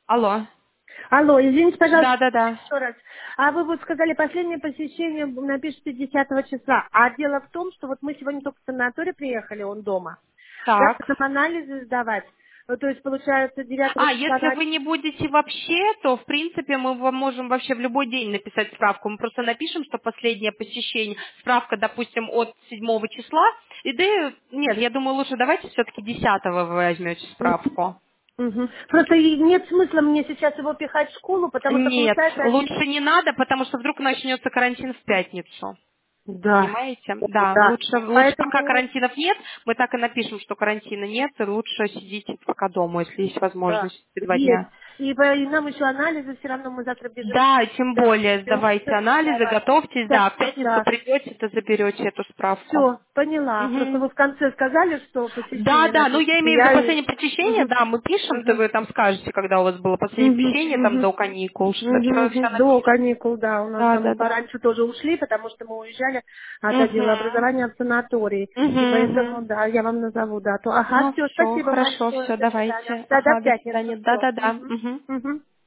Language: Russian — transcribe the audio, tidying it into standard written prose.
Алло. Алло, извините, пожалуйста, Да-да-да. еще раз. А вы вот сказали, последнее посещение напишите 10 числа. А дело в том, что вот мы сегодня только в санаторий приехали, он дома. Так. Завтра нам анализы сдавать. Ну, то есть, получается, 9 числа... Если вы не будете вообще, то, в принципе, мы вам можем вообще в любой день написать справку. Мы просто напишем, что последнее посещение, справка, допустим, от 7 числа. И да, нет, я думаю, лучше давайте все-таки 10-го вы возьмете справку. Мгм. Просто и нет смысла мне сейчас его пихать в школу, потому что, Нет, получается, они... лучше не надо, потому что вдруг начнется карантин в пятницу. Да, Понимаете? Да, да. лучше пока Поэтому, карантинов нет, мы так и напишем, что карантина нет, и лучше сидите пока дома, если есть да, возможность, 2 есть. дня. И нам еще анализы, все равно мы завтра бежим. Да, тем Да, более всё, сдавайте анализы, давай. готовьтесь, Да, да, в пятницу да. придете, то заберете эту справку. Все, поняла. Просто Мгм. вы в конце сказали, что Да, посещение да, ну я напишите. имею в виду Я... последнее посещение, Мгм, да, мы пишем, то мгм, вы там скажете, когда у вас было последнее мгм, посещение, там мгм. до каникул, что все Мгм. До напишем. каникул, да, у нас Да, там да, да. пораньше тоже ушли, потому что мы уезжали от отдела Угу. образования в санаторий. И Угу, поэтому, угу. да, я вам назову дату. Ага, Ну все, все, спасибо хорошо, большое, все, до свидания. давайте. Да, до Ага, до пятницы, свидания. все. Да-да-да. Угу. Угу.